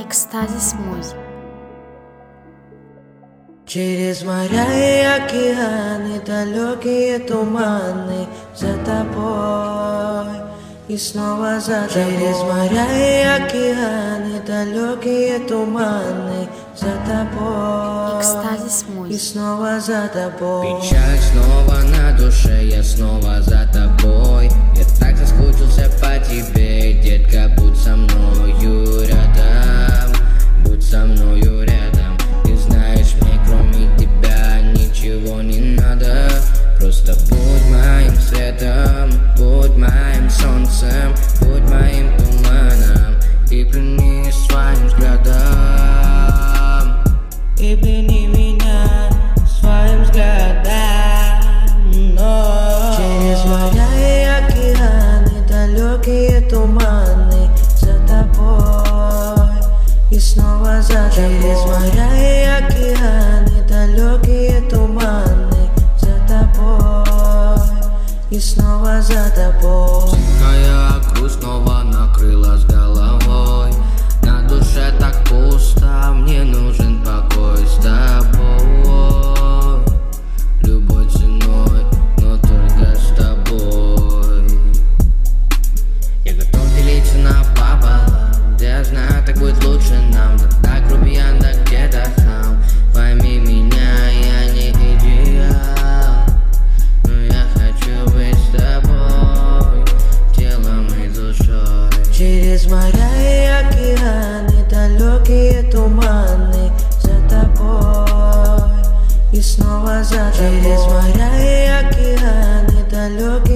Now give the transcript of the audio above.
Экстазис Музик. Через моря и океаны, далекие туманы, за тобой и снова за тобой. Через моря и океаны, далекие туманы, за тобой Экстазис и Музик. снова за тобой. Печаль снова на душе, я снова за тобой. Я так соскучился по тебе, детка, будь со мною рядом, будь со мною рядом. Ты знаешь, мне кроме тебя ничего не надо. Просто будь моим светом, будь моим солнцем, будь моим туманом. И плени своим взглядом, и плени меня своим взглядом. Через моря и океаны, далекие туманы, за тобой и снова за тобой. Через моря и океаны, далекие туманы, за тобой и снова за тобой. Тихая грусть снова накрыла с головой. На душе так пусто, мне нужен покой с тобой. Любой ценой, но только с тобой. Я готов делиться напополам, я знаю, так будет лучше нам. Да грубиян, да где-то сам. Пойми меня, я не идеал, но я хочу быть с тобой, телом и душой. Через моря и океаны, далекие туманы, за тобой и снова за тобой. Через моря и океаны, далекие